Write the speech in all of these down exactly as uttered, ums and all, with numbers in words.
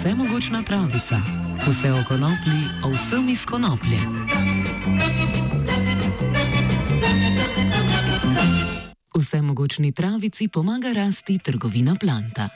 Vsemogočna travica. Vse o konoplji, o vsem iz konoplje. Vsemogočni travici pomaga rasti trgovina Planta.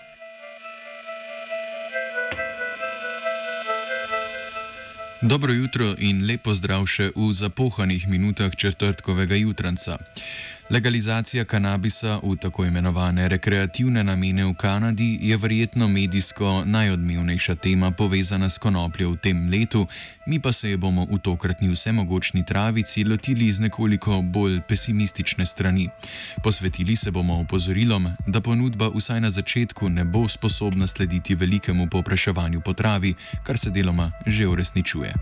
Dobro jutro in lep pozdrav še v zapohanih minutah četrtkovega jutranca. Legalizacija kanabisa v tako imenovane rekreativne namene v Kanadi je verjetno medijsko najodmevnejša tema povezana s konopljo v tem letu, mi pa se je bomo v tokratni vsemogočni travici lotili z nekoliko bolj pesimistične strani. Posvetili se bomo opozorilom, da ponudba vsaj na začetku ne bo sposobna slediti velikemu povpraševanju po travi, kar se deloma že uresničuje.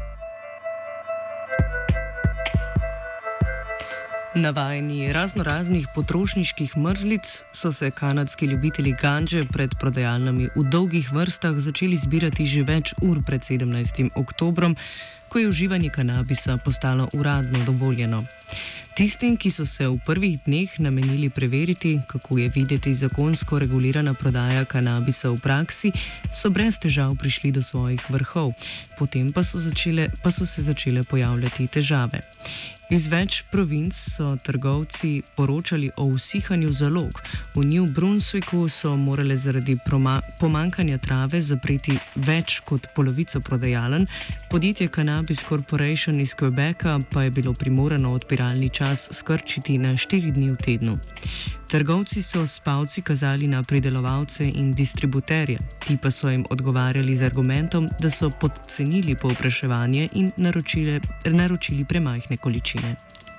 Navajeni raznoraznih potrošniških mrzlic so se kanadski ljubitelji ganže pred prodajalnami v dolgih vrstah začeli zbirati že več ur pred sedemnajstim oktobrom, ko je uživanje kanabisa postalo uradno dovoljeno. Tistim, ki so se v prvih dneh namenili preveriti, kako je videti zakonsko regulirana prodaja kanabisa v praksi, so brez težav prišli do svojih vrhov, potem pa so, začele, pa so se začele pojavljati težave. Iz več provinc so trgovci poročali o usihanju zalog. V New Brunswicku so morale zaradi pomankanja trave zapreti več kot polovico prodajaln, podjetje Cannabis Corporation iz Quebeca pa je bilo primorano odpiralni čas skrčiti na štiri dni v tednu. Trgovci so s palci kazali na pridelovalce in distributerje, ti pa so jim odgovarjali z argumentom, da so podcenili povpraševanje in naročili, naročili premajhne količine.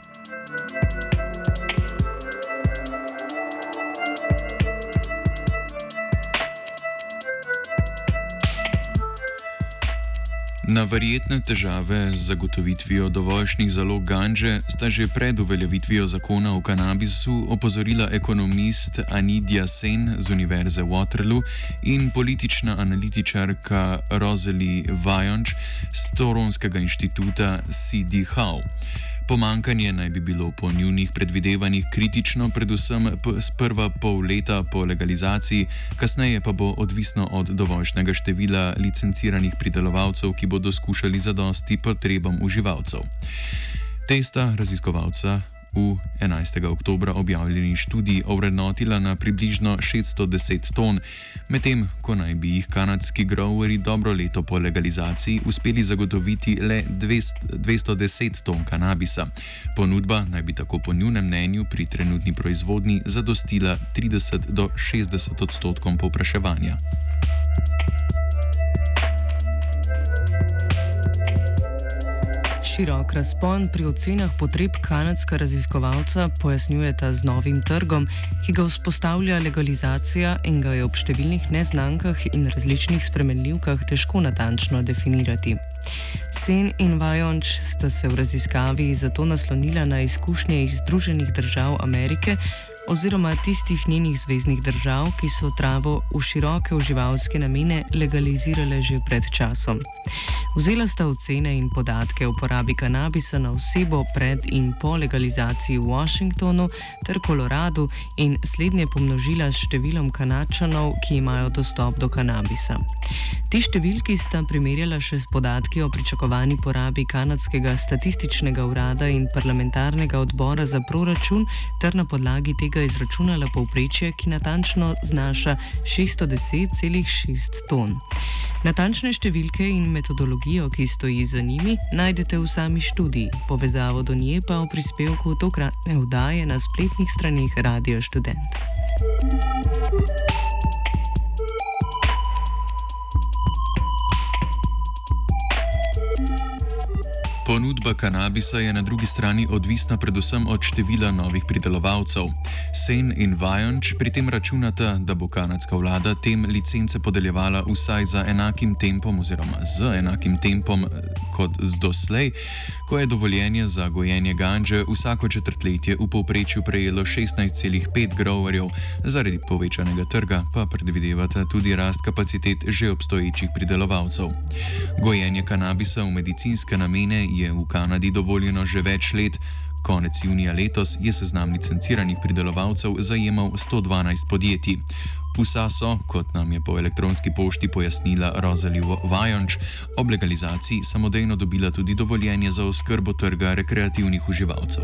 Na verjetne težave z zagotovitvijo dovoljšnih zalog ganže sta že pred uveljavitvijo zakona o kanabisu opozorila ekonomist Anidja Sen z Univerze Waterloo in politična analitičarka Rosalie Vajonč z Toronskega inštituta C D Howe. Pomankanje naj bi bilo po njunih predvidevanjih kritično, predvsem sprva pol leta po legalizaciji, kasneje pa bo odvisno od dovoljšnega števila licenciranih pridelovalcev, ki bodo skušali zadosti potrebam uživalcev. Testa raziskovalca v enajstega oktobra objavljeni študiji ovrednotila na približno šeststo deset ton, medtem ko naj bi jih kanadski growerji dobro leto po legalizaciji uspeli zagotoviti le dvesto deset ton kanabisa. Ponudba naj bi tako po njunem mnenju pri trenutni proizvodnji zadostila trideset do šestdeset odstotkom povpraševanja. Širok razpon pri ocenah potreb kanadska raziskovalca pojasnjujeta z novim trgom, ki ga vzpostavlja legalizacija in ga je ob številnih neznankah in različnih spremenljivkah težko natančno definirati. Sen in Vajonč sta se v raziskavi zato naslonila na izkušnje iz Združenih držav Amerike oziroma tistih njenih zveznih držav, ki so travo v široke uživalske namene legalizirale že pred časom. Vzela sta ocene in podatke o porabi kanabisa na osebo pred in po legalizaciji v Washingtonu ter Koloradu in slednje pomnožila s številom Kanadčanov, ki imajo dostop do kanabisa. Ti številki sta primerjala še s podatki o pričakovani porabi kanadskega statističnega urada in parlamentarnega odbora za proračun ter na podlagi tega izračunala povprečje, ki natančno znaša šeststo deset celih šest ton. Natančne številke in metodologijo, ki stoji za njimi, najdete v sami študiji, povezavo do nje pa v prispevku tokratne oddaje na spletnih straneh Radio Študent. Ponudba kanabisa je na drugi strani odvisna predvsem od števila novih pridelovalcev. Sen in Vajonč pri tem računata, da bo kanadska vlada tem licence podeljevala vsaj za enakim tempom oziroma z enakim tempom kot z doslej, ko je dovoljenje za gojenje ganže vsako četrtletje v povprečju prejelo šestnajst celih pet growerjev, zaradi povečanega trga pa predvidevata tudi rast kapacitet že obstoječih pridelovalcev. Gojenje kanabisa v medicinske namene je v Kanadi dovoljeno že več let. Konec junija letos je seznam licenciranih pridelovalcev zajemal sto dvanajst podjetij. Vsa so, kot nam je po elektronski pošti pojasnila Rosalie Vajonč, ob legalizaciji samodejno dobila tudi dovoljenje za oskrbo trga rekreativnih uživalcev.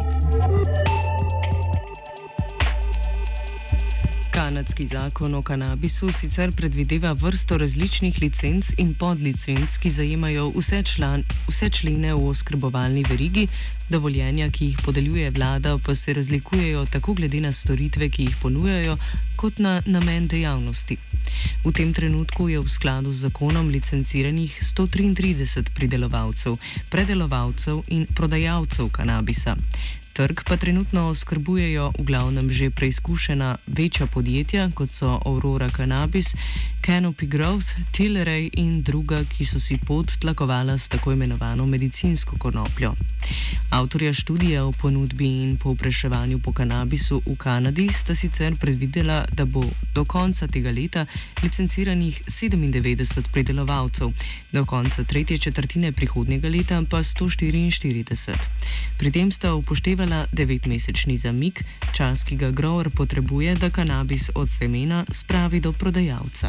Kanadski zakon o kanabisu sicer predvideva vrsto različnih licenc in podlicenc, ki zajemajo vse, član, vse člene v oskrbovalni verigi, dovoljenja, ki jih podeljuje vlada, pa se razlikujejo tako glede na storitve, ki jih ponujajo, kot na namen dejavnosti. V tem trenutku je v skladu z zakonom licenciranih sto triintrideset pridelovalcev, predelovalcev in prodajalcev kanabisa. Trg pa trenutno oskrbujejo v glavnem že preizkušena večja podjetja, kot so Aurora Cannabis, Canopy Growth, Tilray in druga, ki so si pot tlakovala s tako imenovano medicinsko konopljo. Avtorja študije o ponudbi in povpraševanju po kanabisu v Kanadi sta sicer predvidela, da bo do konca tega leta licenciranih sedemindevetdeset pridelovalcev, do konca tretje četrtine prihodnjega leta pa sto štiriinštirideset. Pri tem sta upoštevali devetmesečni zamik, čas, ki ga grower potrebuje, da kanabis od semena spravi do prodajalca.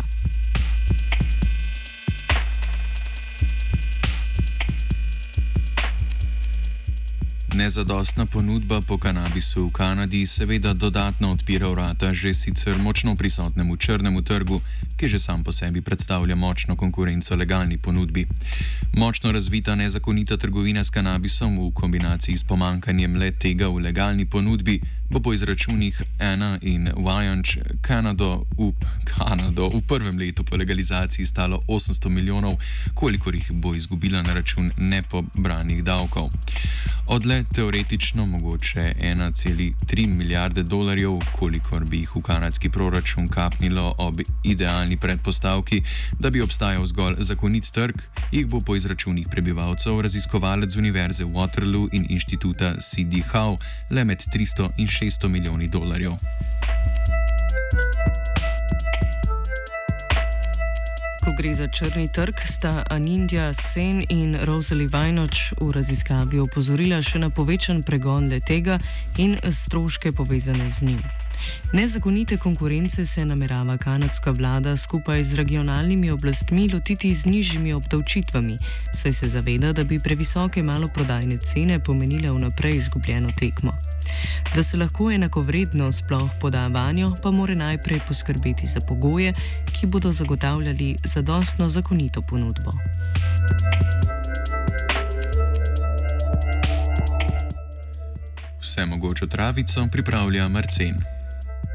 Nezadostna ponudba po kanabisu v Kanadi seveda dodatno odpira vrata že sicer močno prisotnemu črnemu trgu, ki že sam po sebi predstavlja močno konkurenco legalni ponudbi. Močno razvita nezakonita trgovina s kanabisom v kombinaciji s pomankanjem le tega v legalni ponudbi bo po izračunih Anna in Vajonč Kanado v, Kanado v prvem letu po legalizaciji stalo osemsto milijonov, kolikor jih bo izgubila na račun nepobranih davkov. Odle teoretično mogoče ena cela tri milijarde dolarjev, kolikor bi jih v kanadski proračun kapnilo ob idealni predpostavki, da bi obstajal zgolj zakonit trg, jih bo po izračunih prebivalcev raziskovalec z Univerze Waterloo in inštituta C D Howe le med tristo in šeststo milijoni dolarjev. Ko gre za črni trg, sta Anindya Sen in Rosalie Vajonč v raziskavi opozorila še na povečan pregon le-tega in stroške povezane z njim. Nezakonite konkurence se namerava kanadska vlada skupaj z regionalnimi oblastmi lotiti z nižjimi obdavčitvami, saj se zaveda, da bi previsoke maloprodajne cene pomenile vnaprej izgubljeno tekmo. Da se lahko enakovredno sploh poda vanjo, pa mora najprej poskrbeti za pogoje, ki bodo zagotavljali zadostno zakonito ponudbo. Vse mogočo travico pripravlja Marcen.